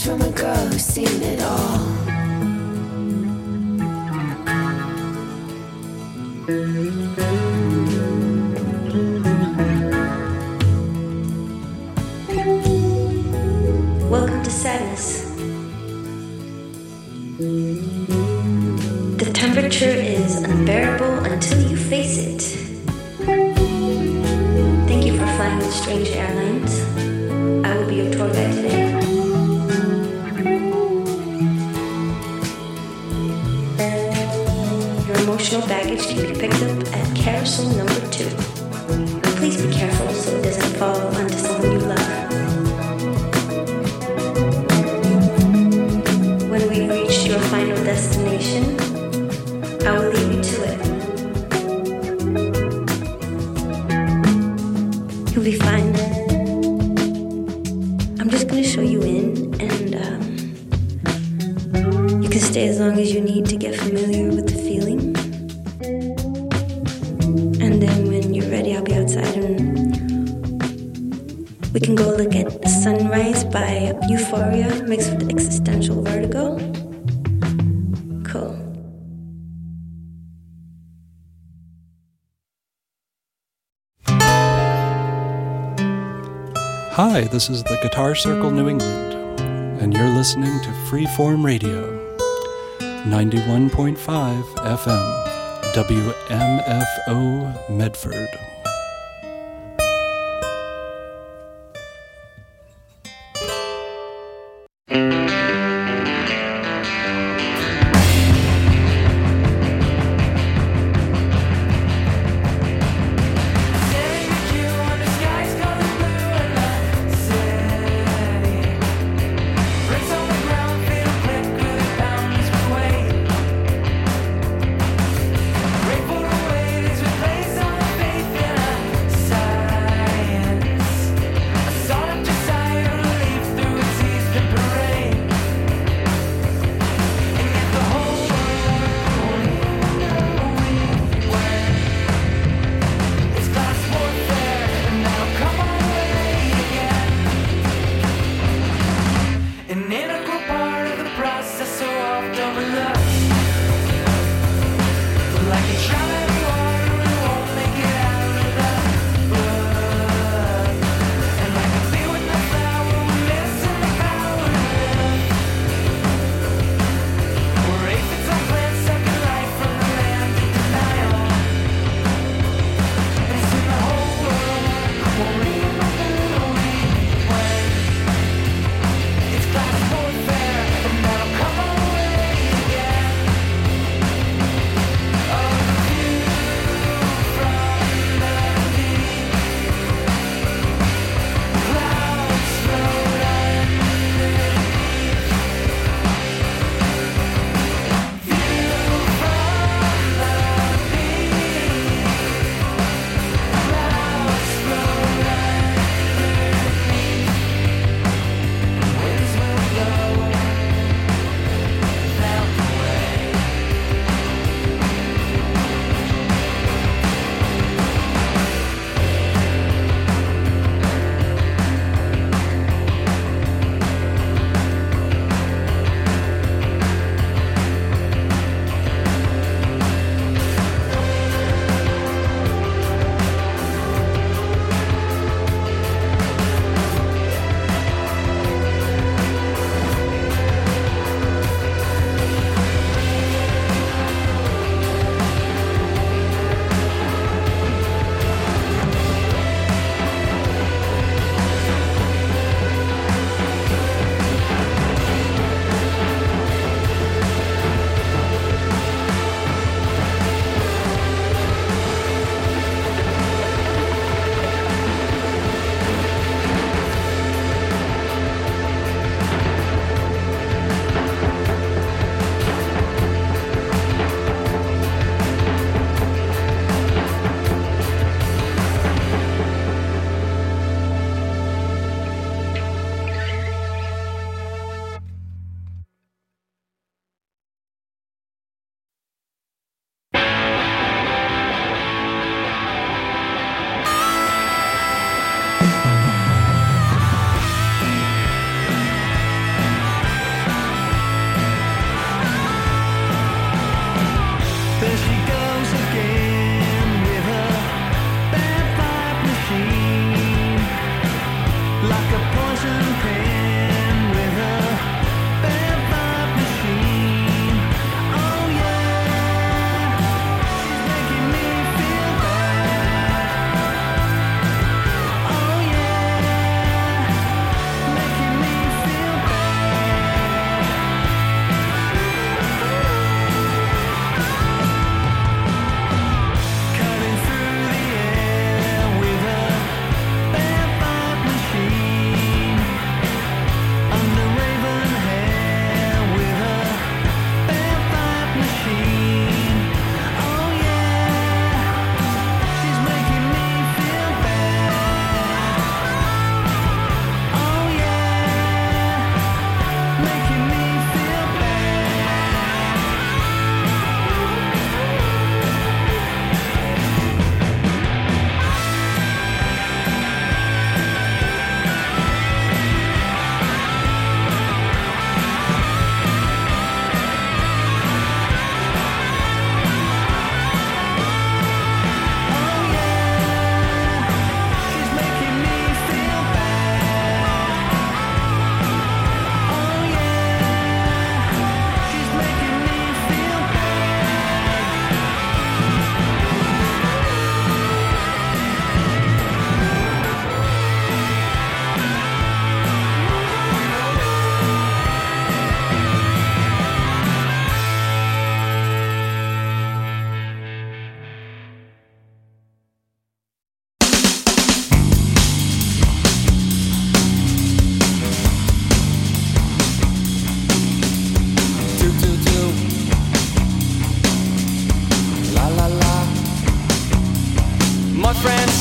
from a girl who's seen it all. Welcome to sadness. The temperature is unbearable until you face it. Thank you for flying with Strange Airlines. I will be your tour guide today. Your emotional baggage can be picked up at carousel number 2. Please be careful so it doesn't fall onto someone you love. When we reach your final destination, I will leave you to it. You'll be fine. I'm just gonna show you in, and you can stay as long as you need to get familiar with the feeling. And then when you're ready, I'll be outside and we can go look at Sunrise by Euphoria mixed with existential vertigo. Cool. Hi, this is the Guitar Circle New England, and you're listening to Freeform Radio, 91.5 FM, WMFO Medford. Faith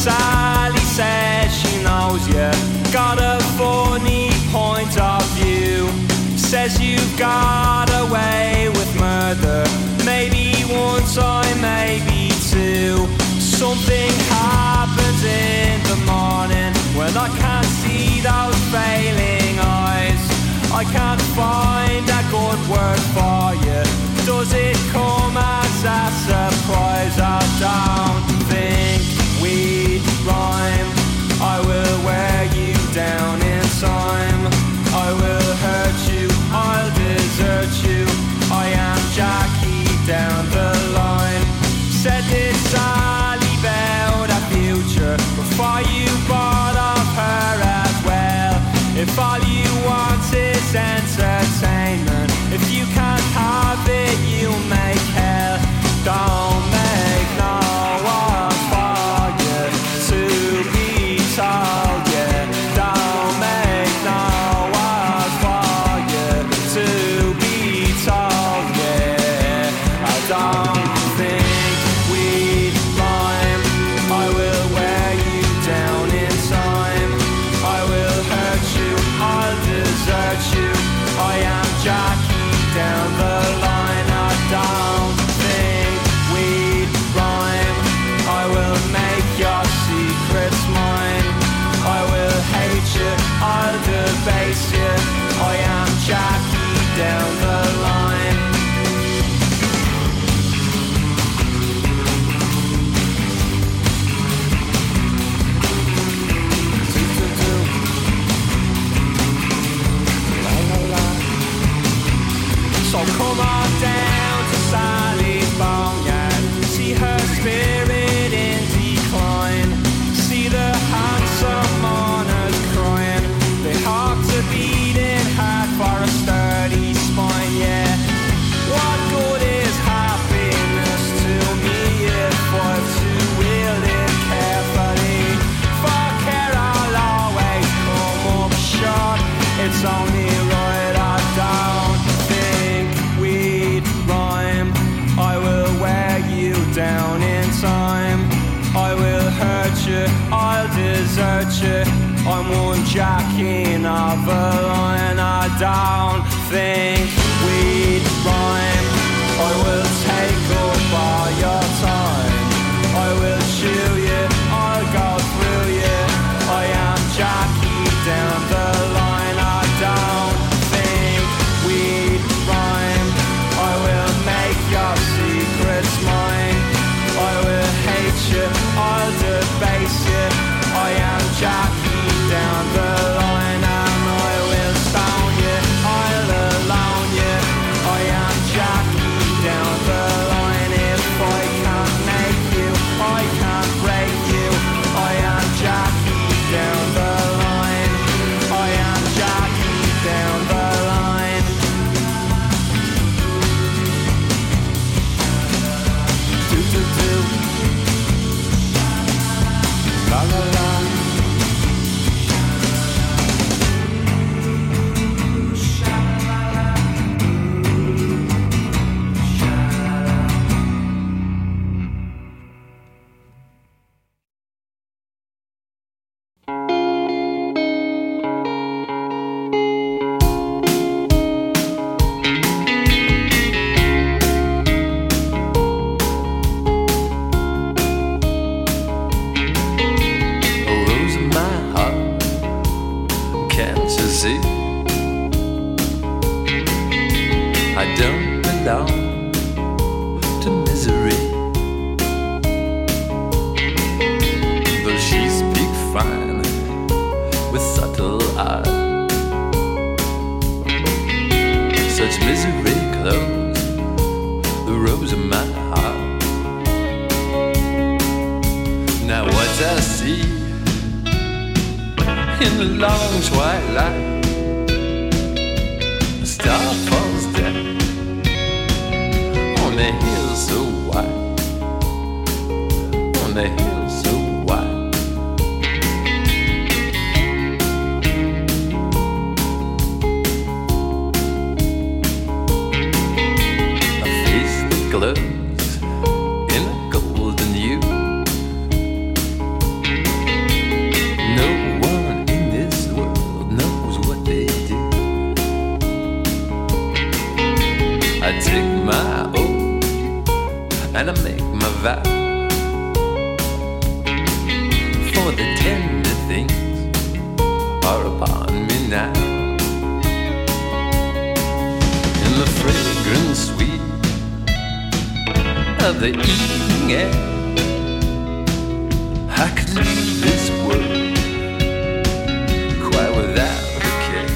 Sally says she knows you got a funny point of view. Says you got away with murder, maybe one time, maybe two. Something happens in the morning when I can't see those failing eyes. I can't find a good word for you. Does it come as a surprise? I don't think we'd rhyme. I will wear you down in time. I will hurt you, I'll desert you. I am Jackie down the line. Said this Sally about a future before you bought off her as well. If all you want is entertainment, if you can't have it, you make hell. Don't make no one for you to be told, yeah. Don't make no one for you to be told, yeah. I don't think we'd rhyme. I will wear you down in time. I will hurt you, I'll desert you. I am Jackie down the line. I don't think we'd rhyme. I will make your secrets mine. I will hate you, I'll debase you. I am Jackie down the line. So come on down to Sally's boneyard. See her spirit in decline. See the handsome mourners crying. They have to beating hard for a sturdy spine, yeah. What good is happiness to me if I'm to wield it carefully? For care I'll always come up short. It's only right I don't think we'd rhyme. I will wear you down in time. I will hurt you, I'll desert you. I'm one Jackie of a line. I don't think we'd rhyme. I will take up all your time. I will chew you, I'll go through you. I am Jackie down the line. I don't think we'd rhyme. I will make your secrets mine. I will hate you, I'll debase you. I am Jackie down the line. And I will stone you, I'll alone you. I am Jackie down the line. If I can't make you, I can't break you. I am Jackie down the line. I am Jackie down the line. Do do do. La la la. take my oath and I make my vow. For the tender things are upon me now. In the fragrant sweet of the evening air, I could leave this world quite without a care.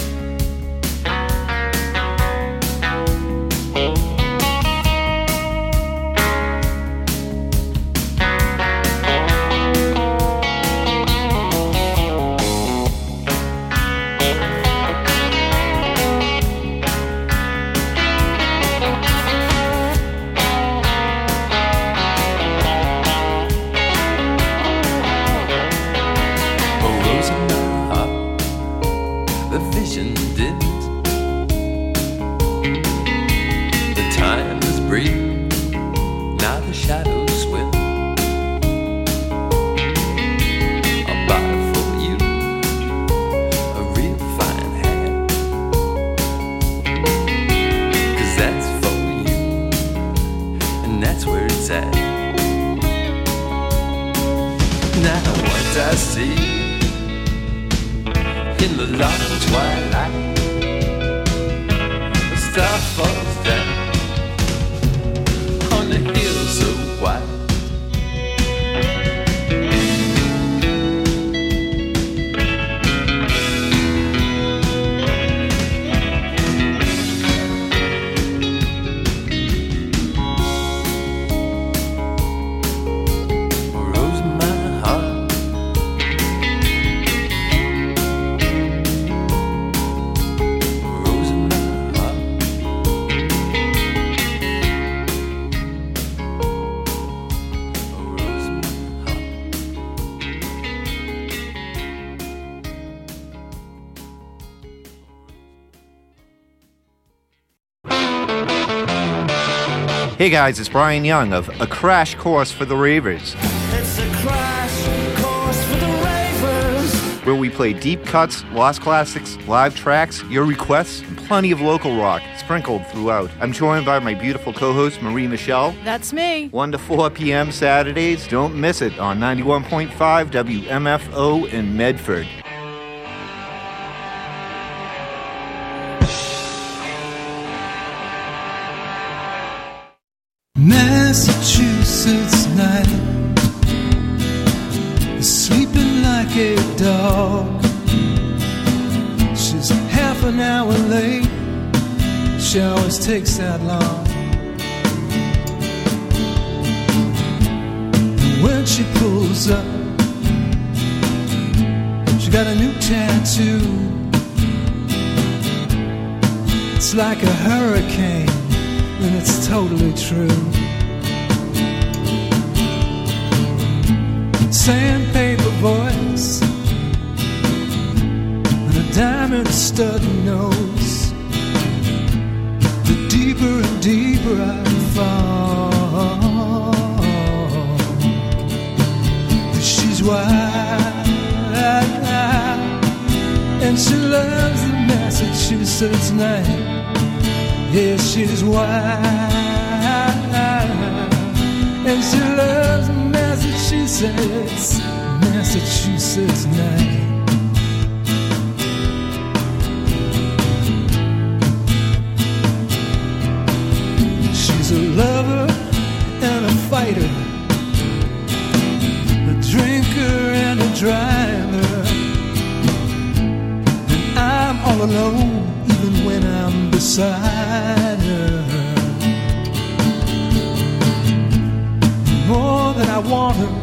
Hey guys, it's Brian Young of A Crash Course for the Ravers. It's a crash course for the ravers. Where we play deep cuts, lost classics, live tracks, your requests, and plenty of local rock sprinkled throughout. I'm joined by my beautiful co-host, Marie Michelle. That's me. 1 to 4 p.m. Saturdays. Don't miss it on 91.5 WMFO in Medford. Massachusetts night, sleeping like a dog. She's half an hour late, she always takes that long. And when she pulls up, she got a new tattoo. It's like a hurricane, and it's totally true. Sandpaper voice and a diamond stud nose. The deeper and deeper I fall, she's wild, and she loves the Massachusetts night. Yeah, she's wild, and she loves Massachusetts night. She's a lover and a fighter, a drinker and a driver, and I'm all alone even when I'm beside her. More than I want her,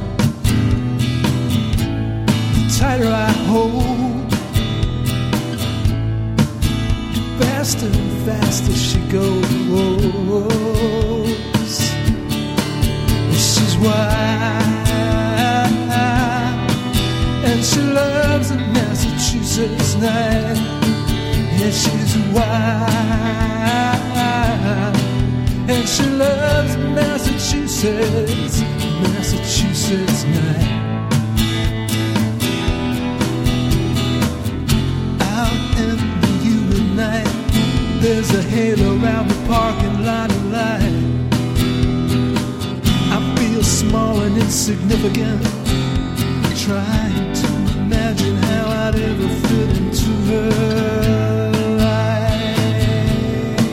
the tighter I hold, faster and faster she goes. She's wild, and she loves a Massachusetts night. Yeah, she's wild, and she loves Massachusetts night. Out in the humid night, there's a halo around the parking and insignificant, trying to imagine how I'd ever fit into her life.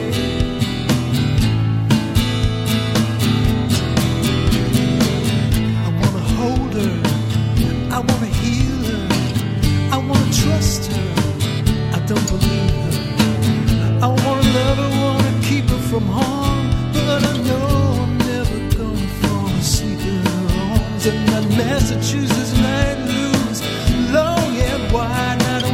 I wanna hold her, I wanna heal her, I wanna trust her, I don't believe her. I wanna love her, wanna keep her from harm, but I know I'm never gonna fall asleep in her arms. And that Massachusetts night looms long and wide, not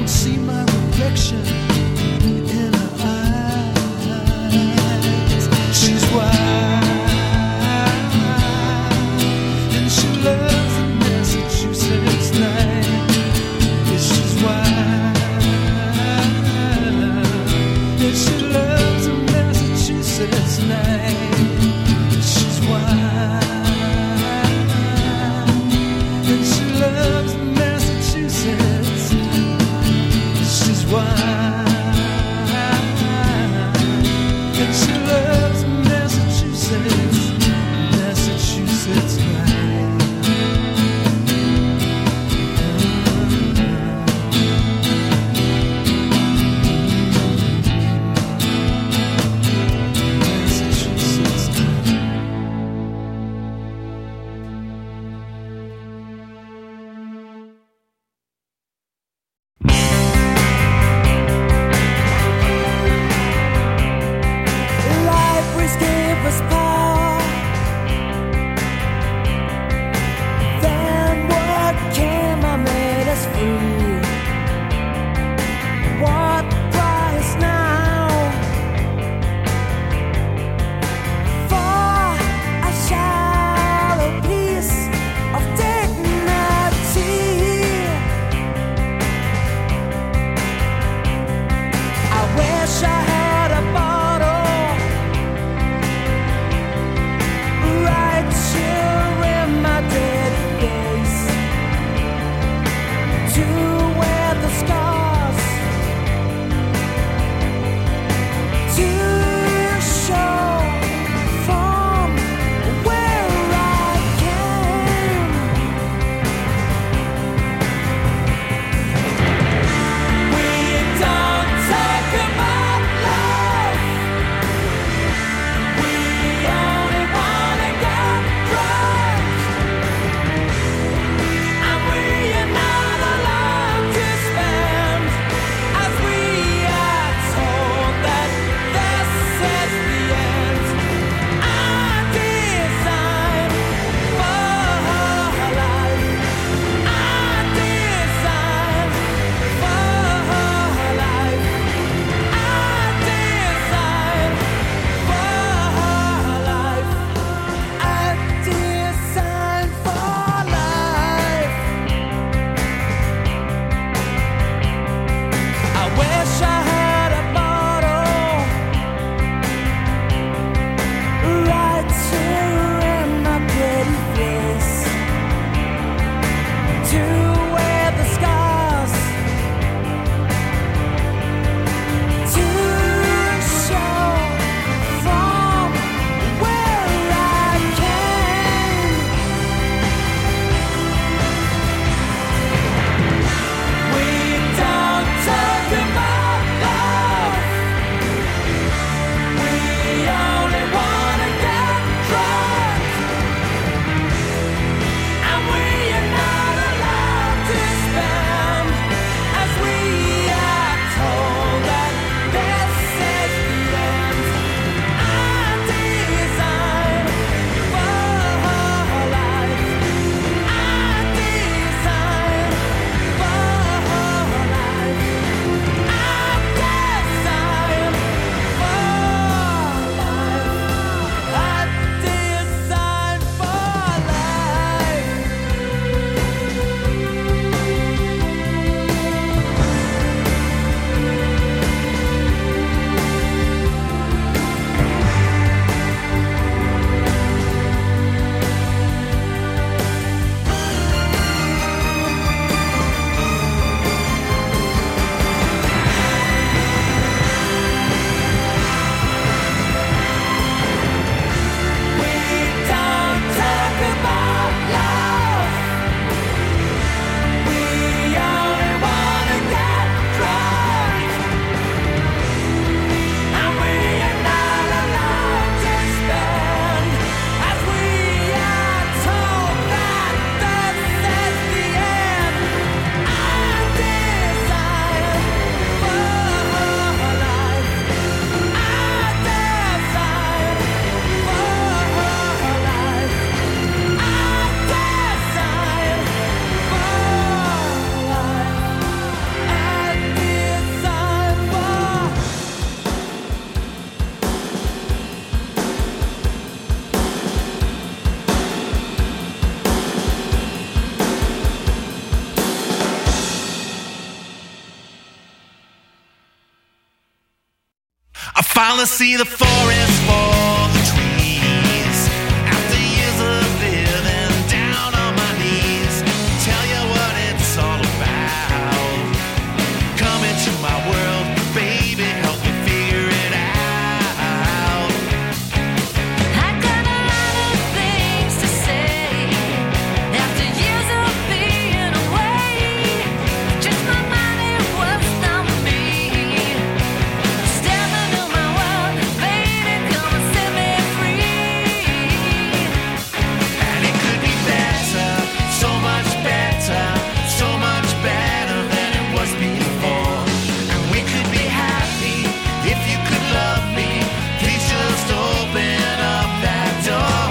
finally see the forest for the trees. After years of living down on my knees, tell you what it's all about. Come into my world, baby, help me figure it out. I got a lot of things to say after years of being away. Just my mind, it was not me. Step into my world, baby, come and set me free. And it could be better, so much better, so much better than it was before. And we could be happy if you could love me. Please just open up that door.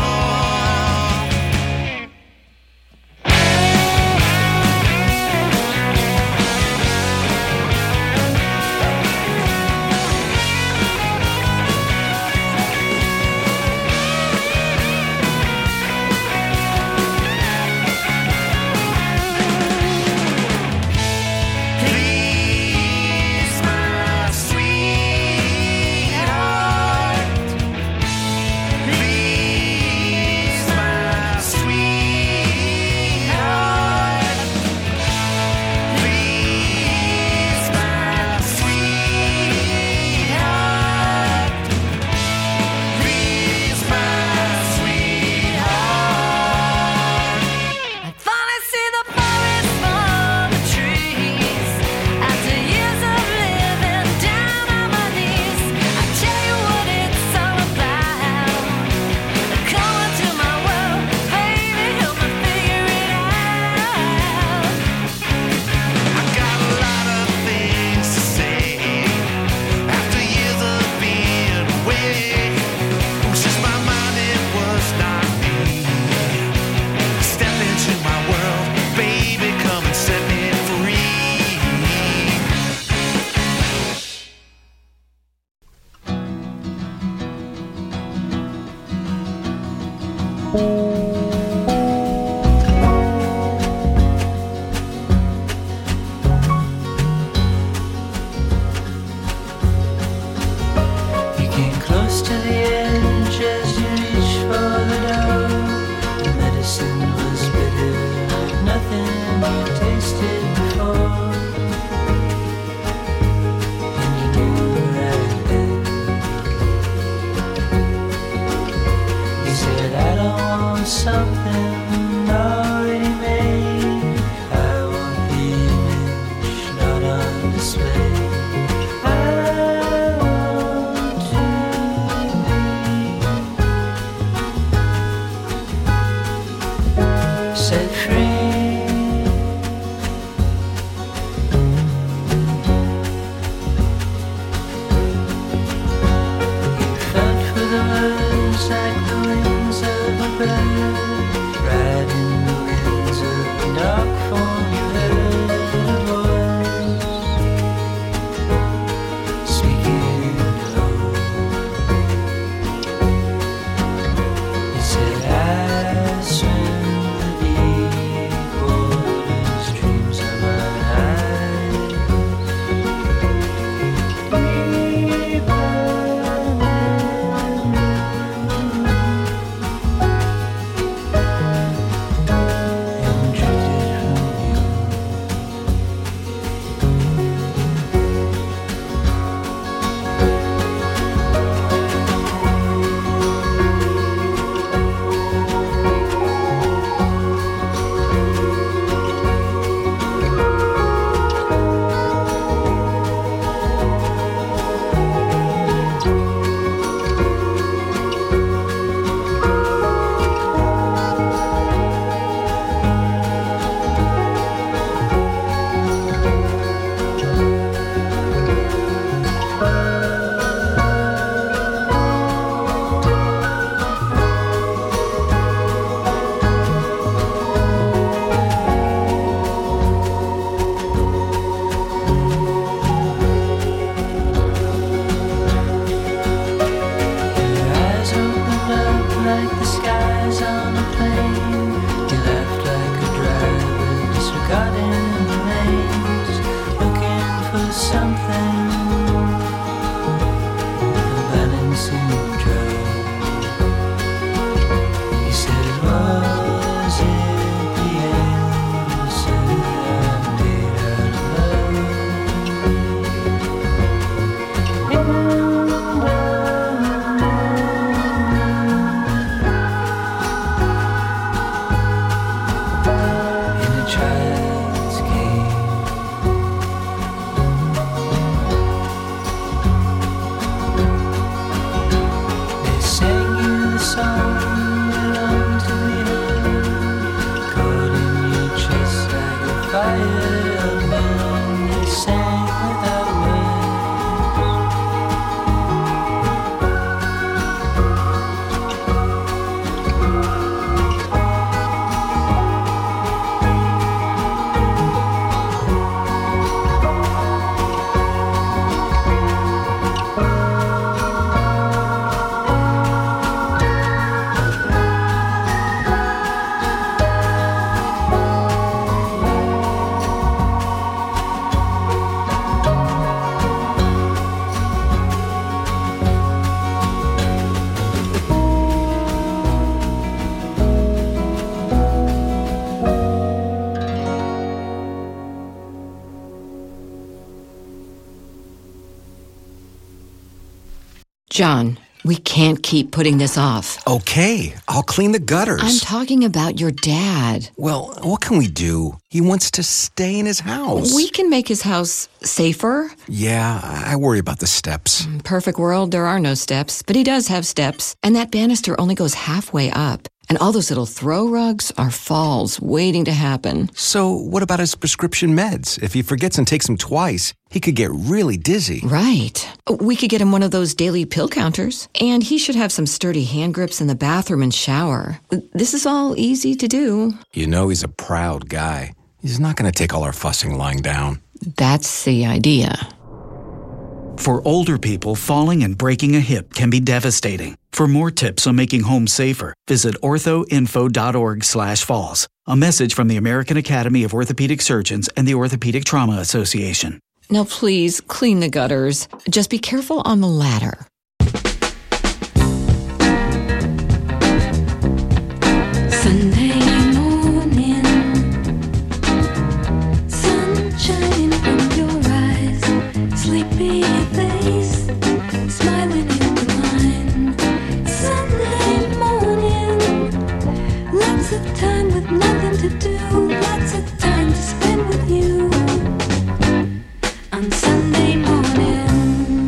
Please, my sweetheart. Please, my sweetheart. Please, my sweetheart. Please, my sweetheart. I finally see the forest for the trees. After years of living down on my knees, I tell you what it's all about. Come into my world, baby, help me figure it out. I got a lot of things to say after years of being away. It was just my mind, it was not me. Step into my world, baby, come and set me free. You came close to the edge as you reached for the door. The medicine was bitter, nothing you tasted before. And you knew right then. You said, I don't want something already made. I want the image not on display. I want to be set free. You felt for the words like the wings of a bird. John, we can't keep putting this off. Okay, I'll clean the gutters. I'm talking about your dad. Well, what can we do? He wants to stay in his house. We can make his house safer. Yeah, I worry about the steps. Perfect world, there are no steps, but he does have steps. And that banister only goes halfway up. And all those little throw rugs are falls waiting to happen. So what about his prescription meds? If he forgets and takes them twice, he could get really dizzy. Right. We could get him one of those daily pill counters. And he should have some sturdy hand grips in the bathroom and shower. This is all easy to do. You know he's a proud guy. He's not going to take all our fussing lying down. That's the idea. For older people, falling and breaking a hip can be devastating. For more tips on making home safer, visit orthoinfo.org/falls. A message from the American Academy of Orthopedic Surgeons and the Orthopedic Trauma Association. Now please, clean the gutters. Just be careful on the ladder. Sunday morning, sunshine in your eyes, sleepy face, smiling in the line. Sunday morning, lots of time with nothing to do, lots of time to spend with you. On Sunday morning,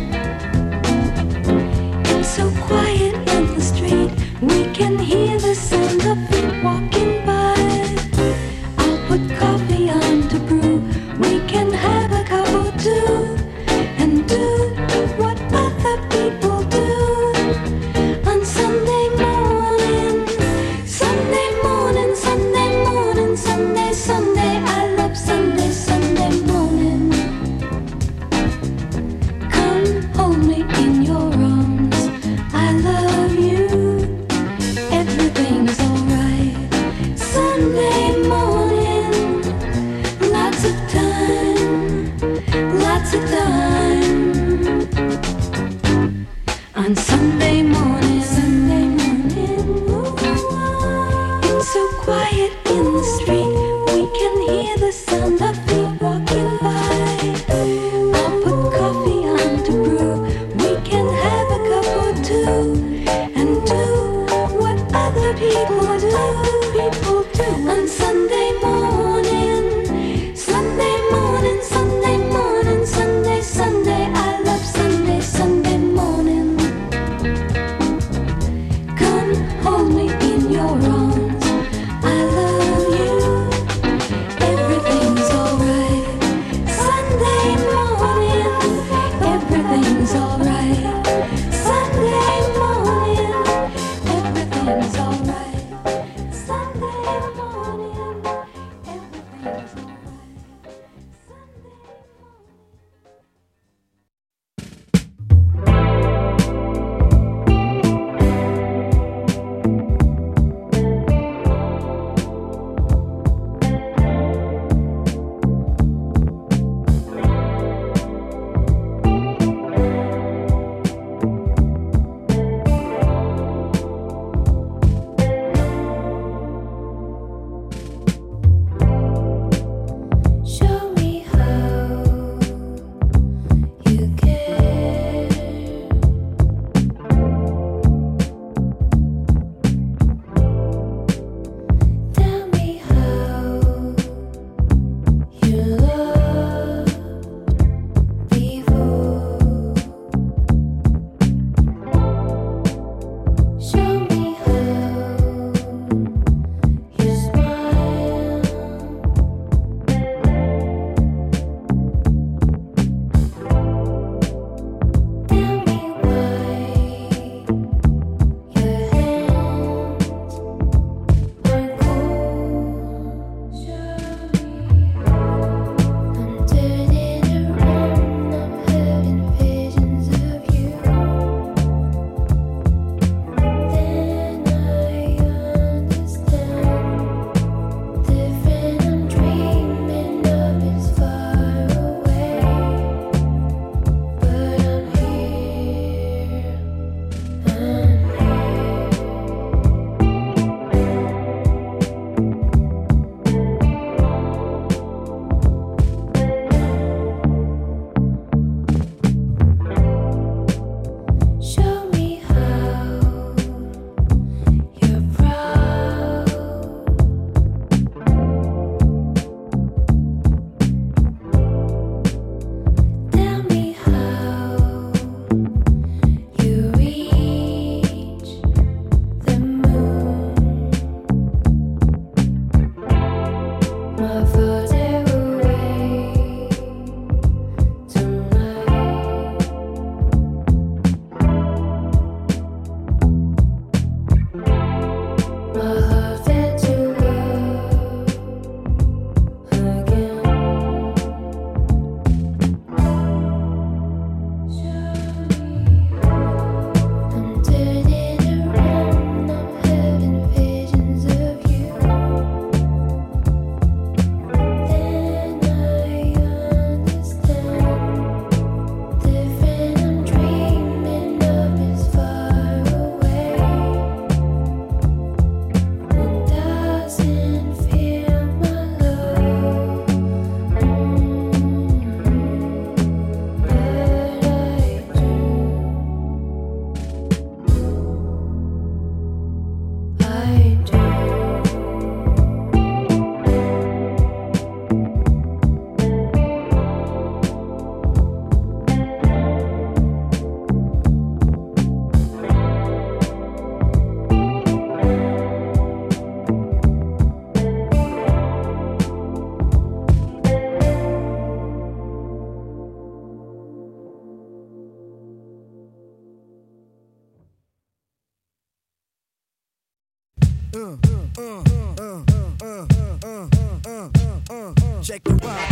it's so quiet in the street, we can hear the sound of feet walking by. I'll put coffee on to brew, we can have a cup or two, and do what other people do. On Sunday morning, Sunday morning, Sunday morning, Sunday, Sunday, I love Sunday, Sunday morning. Come hold me in your arms, I love you, everything's alright. Sunday morning, lots of time, lots of time. On Sunday morning, Sunday morning, it's so quiet in the street, we can hear the sound of feet walking by. I'll put coffee on to brew, we can have a cup or two, and do what other people do. On Sunday morning, Sunday morning, Sunday morning, Sunday, Sunday, I love Sunday, Sunday morning. Check the ride.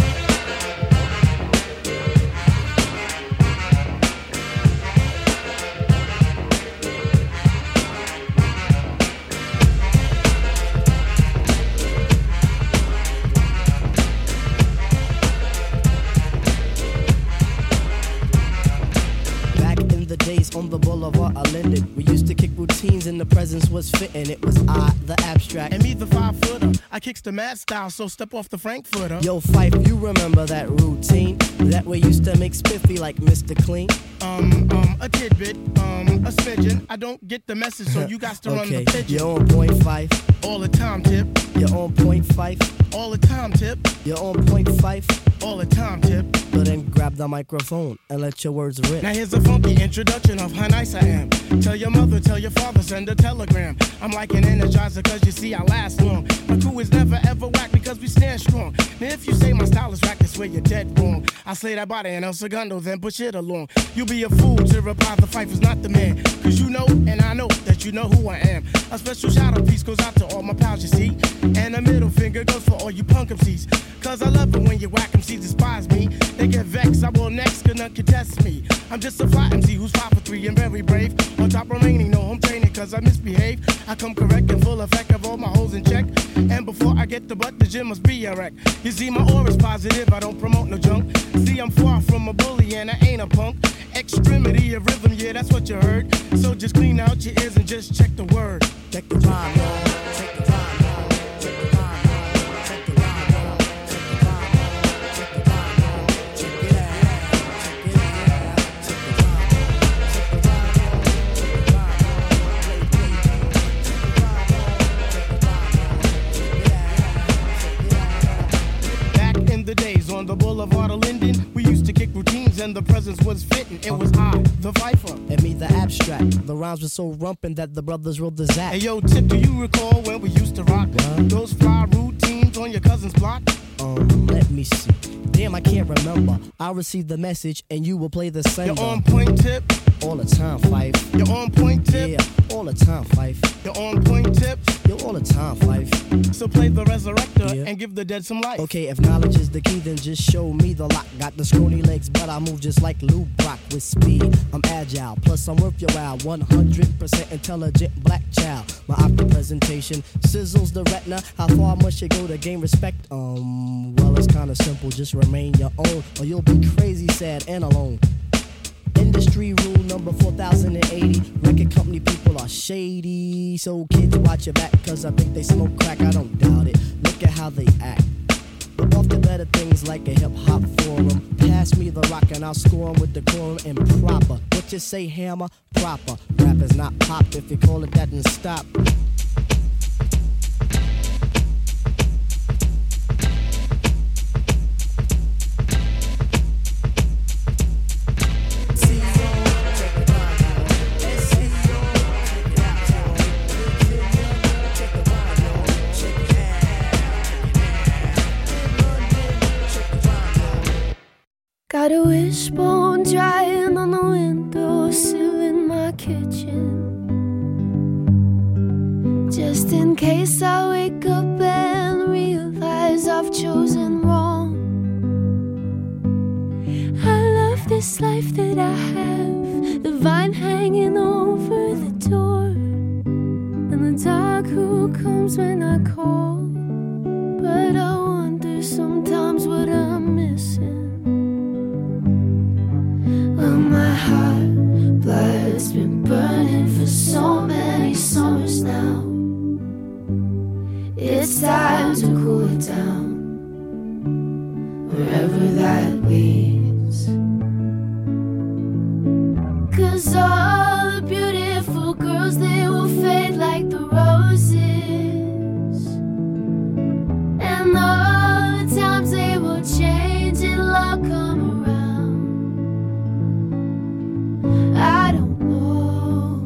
Days on the boulevard of Linden, we used to kick routines and the presence was fitting. It was I, the abstract, and me, the 5-footer. I kicks the mad style, so step off the Frankfurter. Yo, Fife, you remember that routine that we used to make spiffy like Mr. Clean? A tidbit, a smidgen. I don't get the message, so you got to run the pigeon. You're on point, Fife. All the time, Tip. You're on point, Fife. All the time, Tip. You're on point, Fife. All the time, Tip. But then grab the microphone and let your words rip. Now here's a funky introduction of how nice I am. Tell your mother, tell your father, send a telegram. I'm like an energizer, cause you see I last long. My crew is never ever whack because we stand strong. Now if you say my style is whack, that's where you're dead wrong. I slay that body and El Segundo, then push it along. You'll be a fool to reply the fight was not the man. Cause you know, and I know, that you know who I am. A special shout out piece goes out to all my pals, you see. And a middle finger goes for all you punk MCs. Cause I love it when you whack MCs despise me. They get vexed, I will next, cause none contest me. I'm just a fly MC who's 5 for 3 and very brave. On top remaining, no home training cause I misbehave. I come correct and full effect of all my hoes in check. And before I get the butt, the gym must be a wreck. You see my aura's positive, I don't promote no junk. See I'm far from a bully and I ain't a punk. Extremity of rhythm, yeah that's what you heard. So just clean out your ears and just check the word. Check the rhyme, y'all. Check the rhyme, y'all. Check the rhyme, y'all. Check the rhyme, y'all. Check the rhyme, y'all. Check the rhyme, y'all. Check it out. Check it out. Check the rhyme, y'all. Check the rhyme, y'all. Check the rhyme, y'all. Play, check the rhyme, y'all. Check the rhyme, y'all. Check it out. Back in the days on the boulevard of Linden, we used to kick routines and the presence was fitting. It was I, the Viper. And me, the abstract. The rhymes were so rumpin' that the brothers rolled the Zach. Hey yo, Tip, do you recall when we used to rock those fly routines on your cousin's block? Let me see. Damn, I can't remember. I'll receive the message and you will play the sender. You're on point, Tip. All the time, Fife. You're on point, Tip. Yeah, all the time, Fife. You're on point, Tip. You're all the time, Fife. So play the resurrector and give the dead some life. Okay, if knowledge is the key, then just show me the lock. Got the scrawny legs, but I move just like Lou Brock with speed. I'm agile, plus I'm worth your while. 100% intelligent black child. My optic presentation sizzles the retina. How far must you go to gain respect? Well, it's kinda simple. Just remain your own, or you'll be crazy, sad, and alone. Industry rule number 4080. Record company people are shady. So kids watch your back, cause I think they smoke crack. I don't doubt it. Look at how they act. But off the better things like a hip-hop forum. Pass me the rock and I'll score 'em with decorum and proper. What you say, hammer? Proper. Rap is not pop. If you call it that, then stop. Got a wishbone drying on the windowsill in my kitchen, just in case I wake up and realize I've chosen wrong. I love this life that I have, the vine hanging over the door, and the dog who comes when I call. But I wonder sometimes what I'm missing. Well, my heart blood's been burning for so many summers now. It's time to cool it down, wherever that leads. 'Cause all the beautiful girls, they will fade like the roses, and all the times they will change, it'll all come around. I don't know,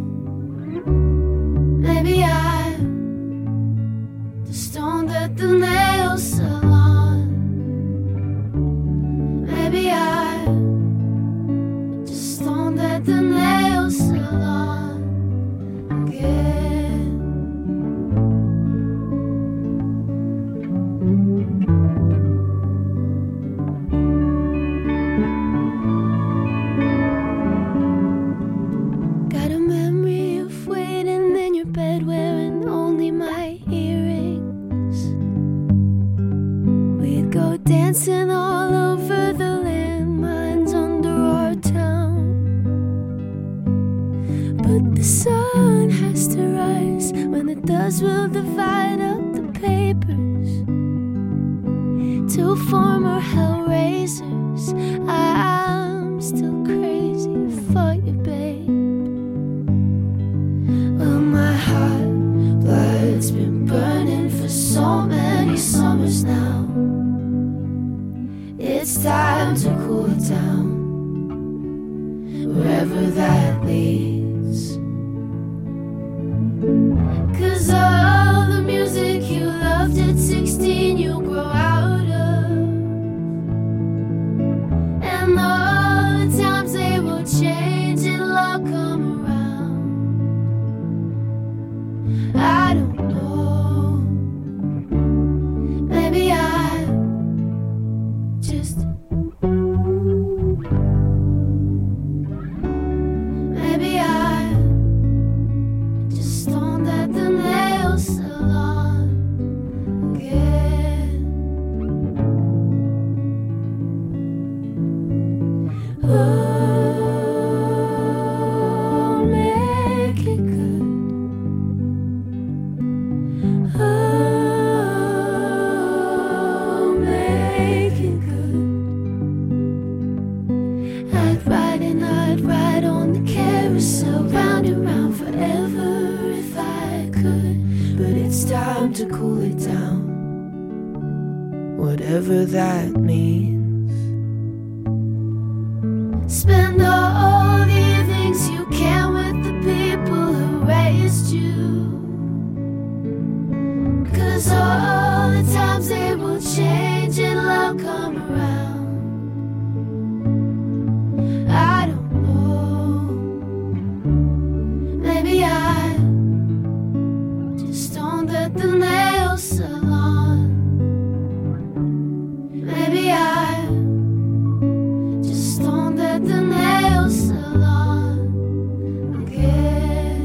maybe I'm the stone that the nails salon. Maybe I'm just stone that the nails salon again. But the sun has to rise. When it does, we'll divide up the papers. Two former hellraisers. I'm still crazy for you, babe. Well, my heart blood's been burning for so many summers now. It's time to cool it down, wherever that leads. 'Cause all the music you loved at 16 you grow out of, and all the times they will change, it'll all come around. I don't know, maybe I just maybe I just don't let the nails salon again. Oh, make it good. Oh, make it good. I'd ride and I'd ride on the carousel, round and round forever if I could. But it's time to cool it down, whatever that means. Spend all the evenings you can with the people who raised you. 'Cause all the times they will change, it'll all come around. I don't know, maybe I just don't let the nails salon. Maybe I just don't let the nails salon again.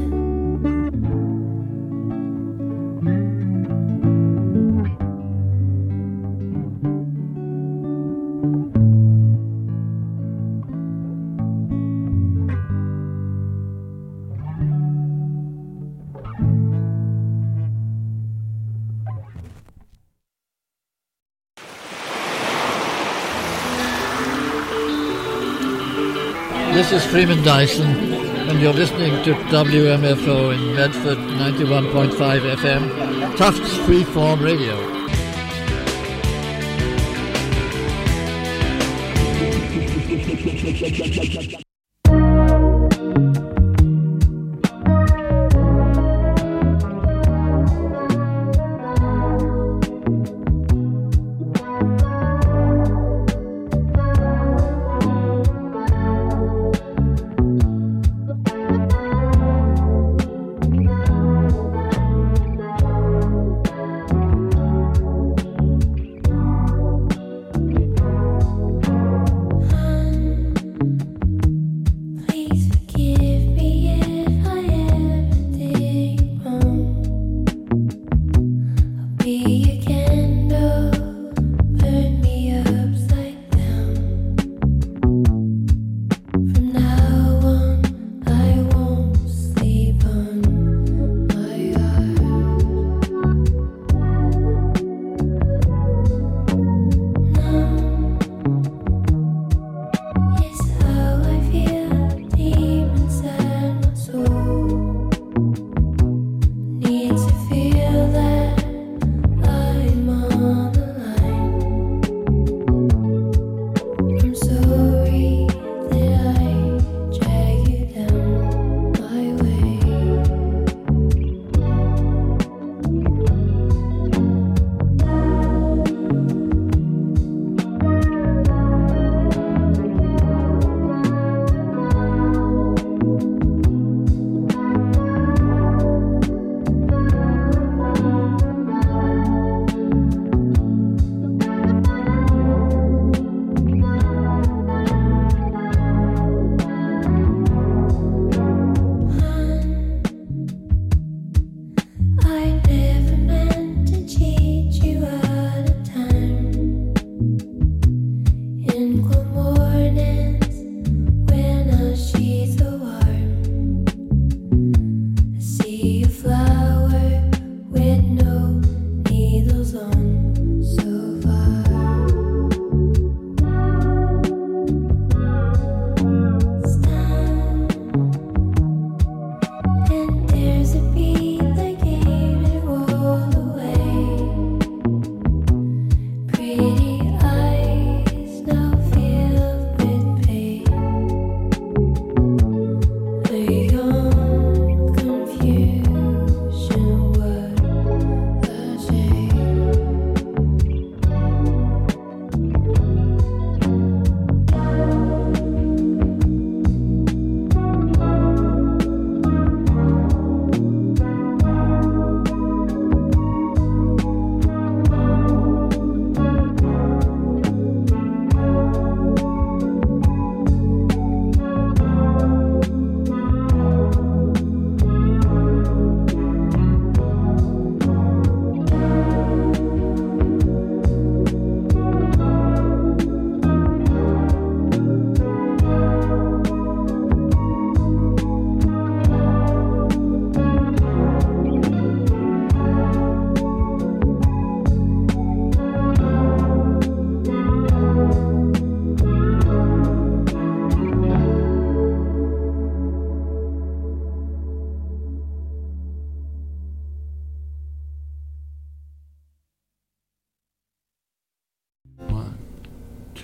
This is Freeman Dyson, and you're listening to WMFO in Medford 91.5 FM, Tufts Freeform Radio.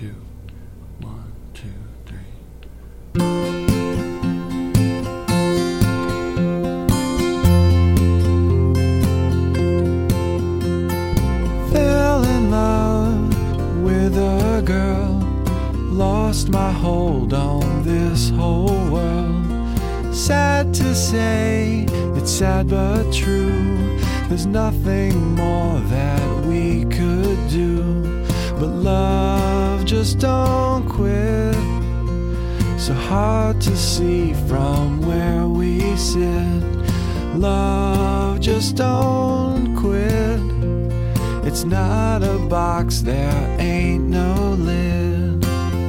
2, 1, 2, 3. Fell in love with a girl, lost my hold on this whole world. Sad to say, it's sad but true. There's nothing more that we could do. But love just don't quit. So hard to see from where we sit. Love just don't quit. It's not a box, there ain't no lid.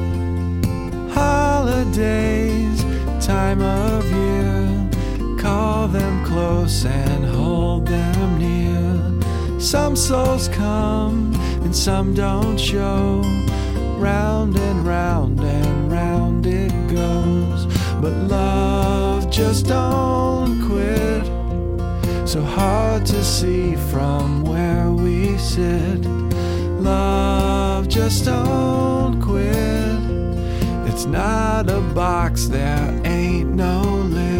Holidays, time of year, call them close and hold them near. Some souls come and some don't show. Round and round and round it goes. But love just don't quit. So hard to see from where we sit. Love just don't quit. It's not a box, there ain't no lid.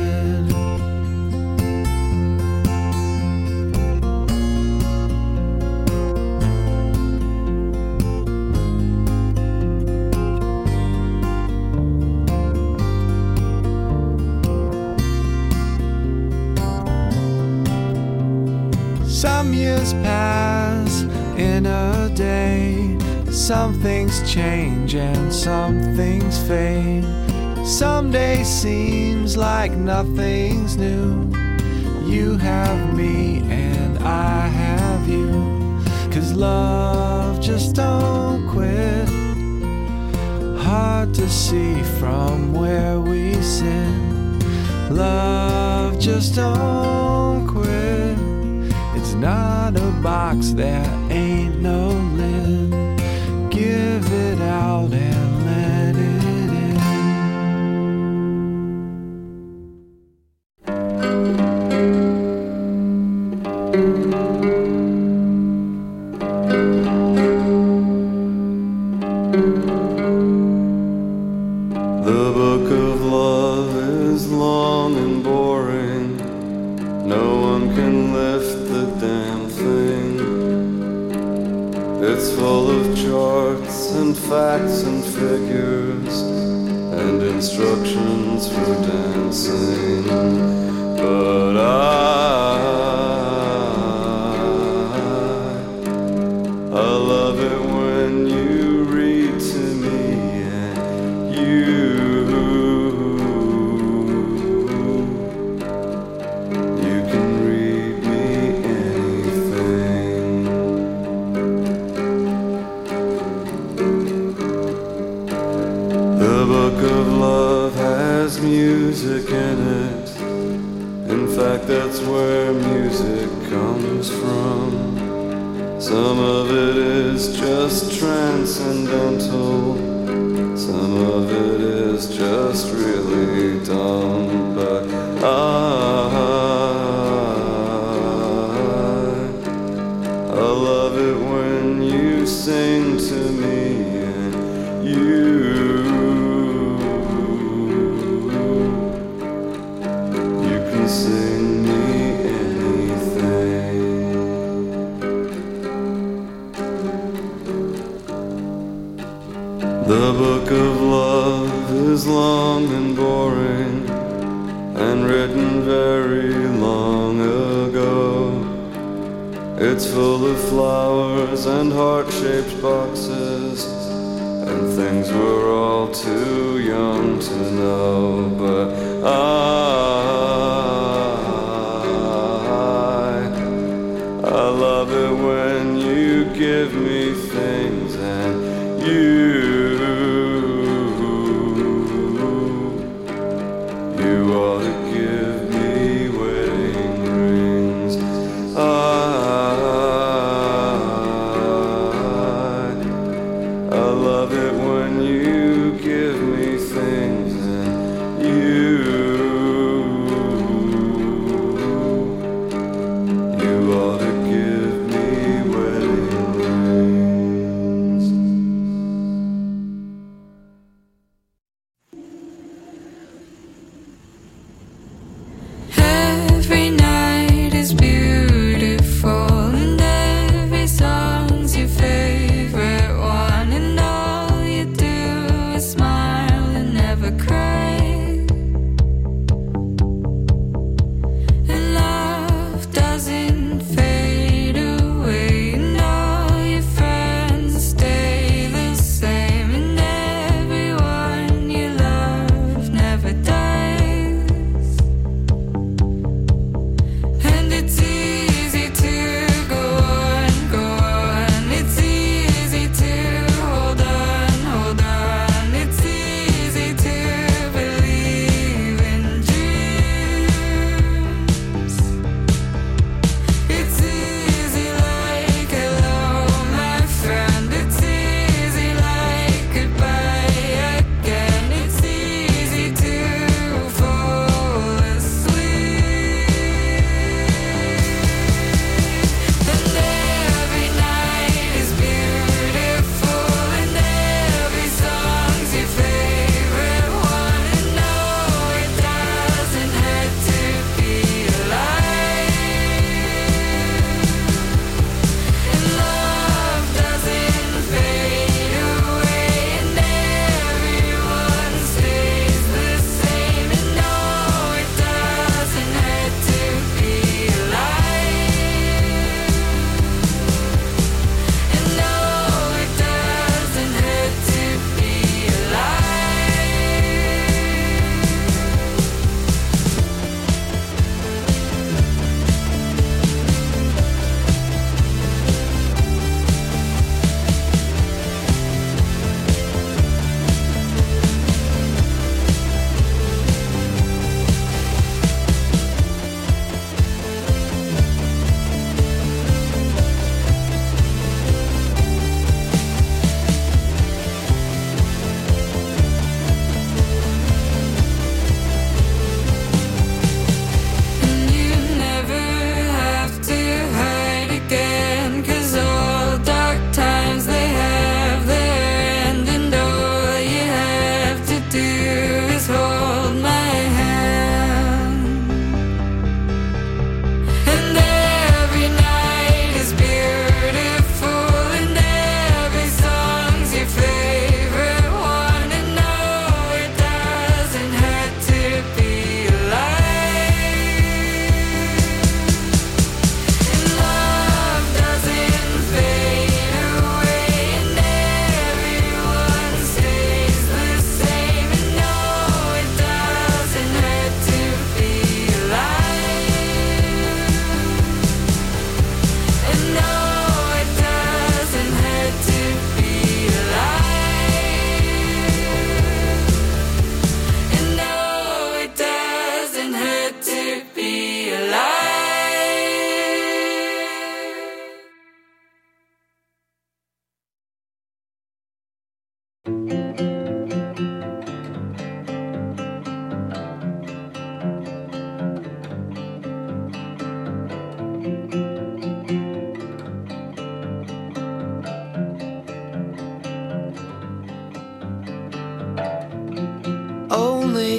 Some years pass in a day. Some things change and some things fade. Some day seems like nothing's new. You have me and I have you. 'Cause love just don't quit. Hard to see from where we sit. Love just don't quit. It's not a box, there ain't no lid. Give it out and let it in. The book of love is long and boring. No one can lift the damn thing. It's full of charts and facts and figures and instructions for dancing. But I love it when you read to me and you can read me anything. The book of love has music in it. In fact, that's where music comes from. Some of it is just transcendental. Some of it is just really dumb. But I love it when you sing to me and you can sing me anything. The book of love is long and boring and written very long ago. It's full of flowers and heart-shaped boxes and things we're all too young to know. But I love it when you give me things and you ought to give me wedding rings. I love it when you give me things and you ought to give me wedding rings.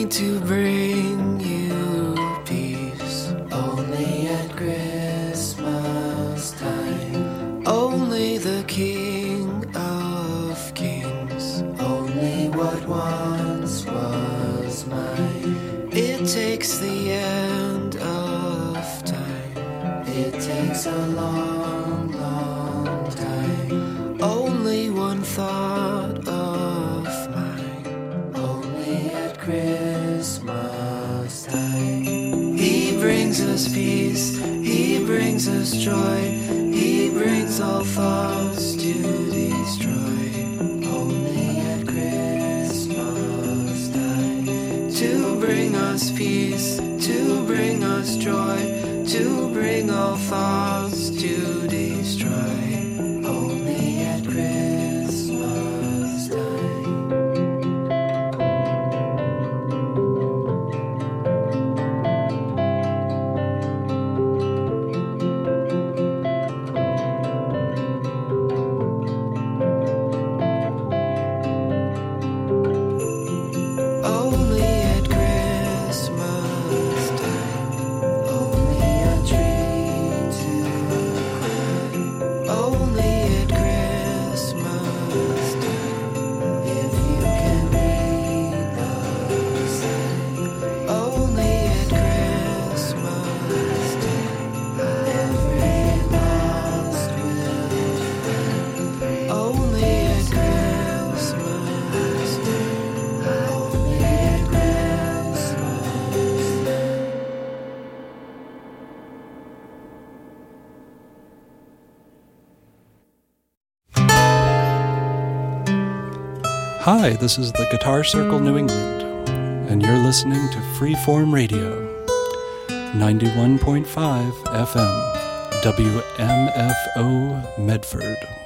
going to bring you peace. Only at Christmas time. Only the King of Kings. Only what once was mine. It takes the end of time. It takes a long, long time. Only one thought of mine. Only at Christmas time. He brings us peace. He brings us joy. He brings all thoughts to destroy. Only at Christmas time. To bring us peace. To bring us joy. To bring all thoughts to destroy. Only at Christmas time. Only at Christmas time. Only a tree to climb. Only at Christmas time. If you can read the sign. Only at Christmas time. Every lost will find. Only at Christmas time. Only at Christmas time. Hi, this is the Guitar Circle New England, and you're listening to Freeform Radio, 91.5 FM, WMFO Medford.